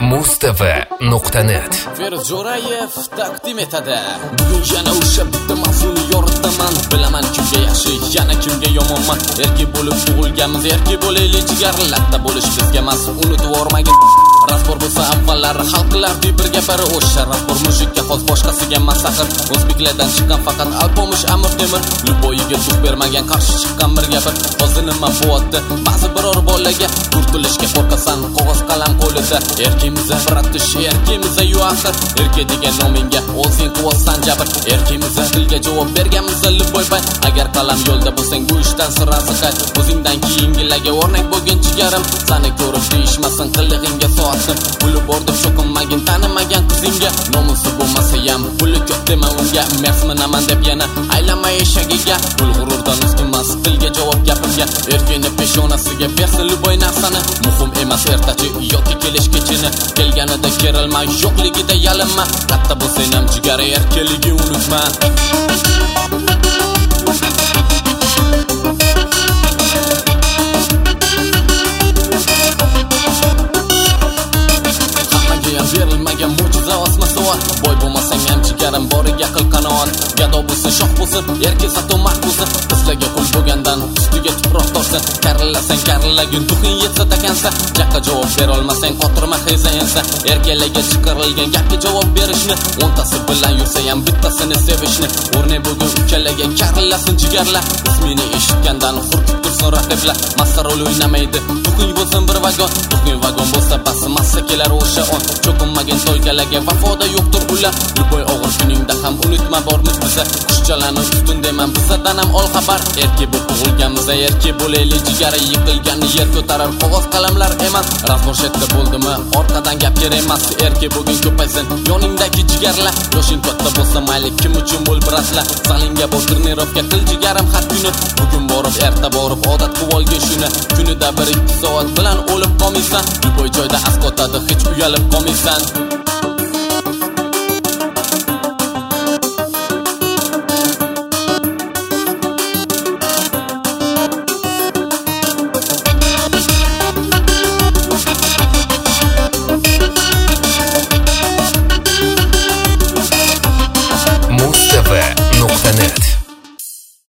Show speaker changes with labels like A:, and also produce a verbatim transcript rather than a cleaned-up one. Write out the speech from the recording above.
A: mustv nuqta net
B: Feruz Jo'rayev taqdim etadi. Bugun yana o'sha bitta mavzuni yoritaman. Bilaman kimga yaxshi, yana kimga yomonman. Erki bo'lib tug'ilganmiz, erki bo'laylik jigar. Latta bo'lish bizga emas, unutib o'rmagin. Raspor bo'lsa avvallar xalqlardi birga biri o'sha raspor mujikka xos boshqasiga masaqir. O'zbeklardan chiqqan faqat alpomish Amir Temur. Luboyiga duq bermagan qarshi chiqqan bir gapir. Hozir nima bo'lyapti? Ba'zi biror bolaga turtilishga qo'rqasan, qog'oz qalam qo'lida. Erkimiz biratish, erkimiz yuaqir. Erki degan nomingga o'zing quvvatsan jabr. Erkimiz tilga javob berganmiz Luboypay. Agar qalam yo'lda bo'lsang bu ishdan sira ziqay. O'zingdan keyingilarga o'rnak bo'lgin jigarim. Seni ko'rib deyishmasin qilig'ingga so'atdim. Puli bor deb cho'qinmagin, tanimagan qizingga. Nomusi bo'lmasa ham puli ko'p dema unga. Mersminaman deb yana aylanmay eshagiga. Pul g'ururdan ustunmas, tilga javob gapirgan. Erkini peshonasiga bersin Luboy narsani. Muhim emas ertachi yoki kelish kechini. Kelganida kerilma, yo'qligida yalinma. Katta bo'lsang ham jigari erkeligi unutma. Berilmagan mo'jiza osma soat. Boy bo'lmasang ham jigarim boriga qil qanoat. Gado bo'lsa shoh bo'lsin, erki sato mard bo'lsin. Qizlarga qul bo'lgandan ustiga tuproq torsin. Karillasang karilagin duxing yetsa takansa. Jaqqa javob bera olmasang qotirma xezayansa. Erkaklarga chiqarilgan gapga javob berishni, o'ntasi bilan yursa ham bittasini sevishni. O'rnak bo'lgan ukalarga karillasin jigarlar. Ismini eshitgandan hurkib tursin raqiblar. Mastarol o'ynamaydi, duxing bo'lsin bir vagon. Duxing vagon bo'lsa bas massa kelar o'sha on. Cho'qinmagin to'ygalarga vafoda yo'qdir ular. Luboy og'ir kuningda ham unutma bormiz biza. Qushchalarni ustun deman bizadan ham ol xabar. Erki bo'lib tug'ilganmiz, erki bo'laylik jigari. Yiqilganni yer ko'tarar qog'oz qalamlar emas. Raspor shetda bo'ldimi orqadan gap kerak emas. Erki bo'lgin ko'paysin yoningdagi jigarlar. Yoshing katta bo'lsa mayli, kim uchun bo'l biratlar. Salingga bor trenirovka qil jigarim har kuni. Bugun borib erta borib odat qilib olgin shuni. Kunida bir ikki soat bilan o'lib qolmaysan. Luboy joyda asqotadi, hech uyalib qolmaysan.